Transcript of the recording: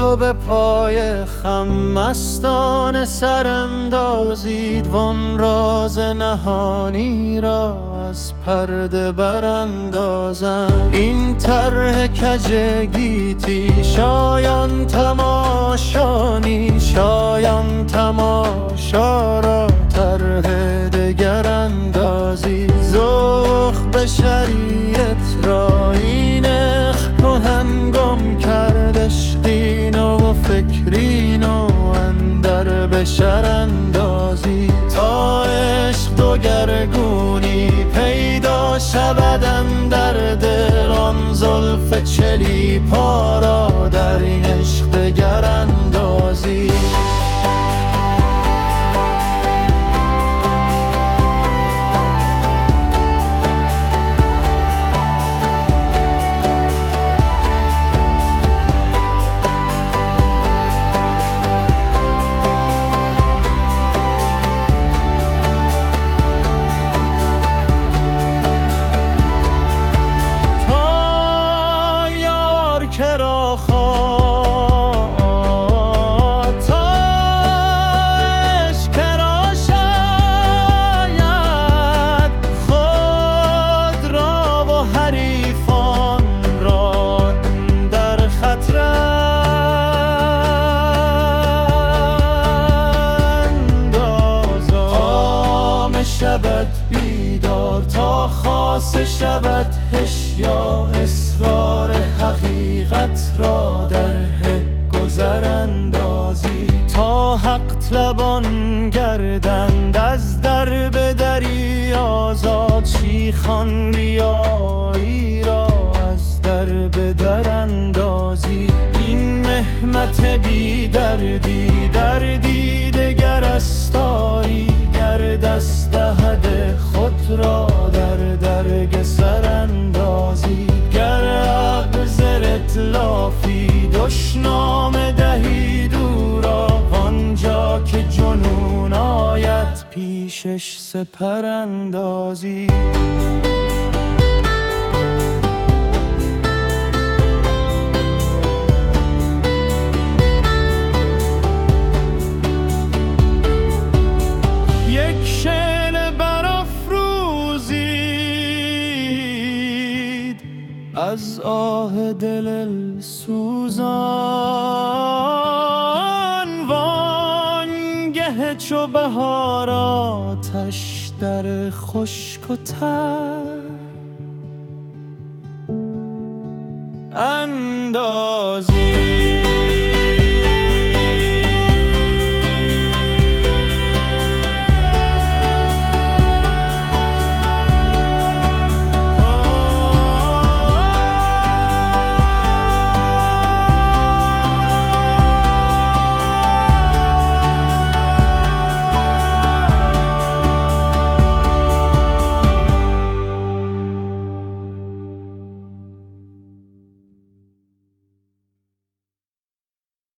تو به پای خم مستانه سر اندازید وان راز نهانی را از پرده براندازم. این طرح کج گیتی شایان تماشانی، شایان تماشا را طرح دگر اندازی. ذوق به شریعت را این عشق کهن گم کرد، عشقین و فکرین و اندر بشر اندازی. تا عشق دو گرگونی پیدا شود اندر دل، آن زلف چلیپا را در این عشق دگر اندازی. کرا خواد تا عشق کرا شاید، خود را و حریفان را در خطر انداز. عام شود بیدار تا خاصه شود هشیار، اسرار حقیقت را در گذر اندازی. تا حق طلبان گردند از در به دری آزاد، شیخان ریایی را از در به در اندازی. این مهمت بی دردی دردی دگر استاری، گر دست دهد خود را در درگ سر اندازی. گر عقل زر اطلافی دشنام دهی دورا، آنجا که جنون آید پیشش سپر اندازی. از آه دل سوزان وانگه چو بهار آتش در خشک و تر اندازی.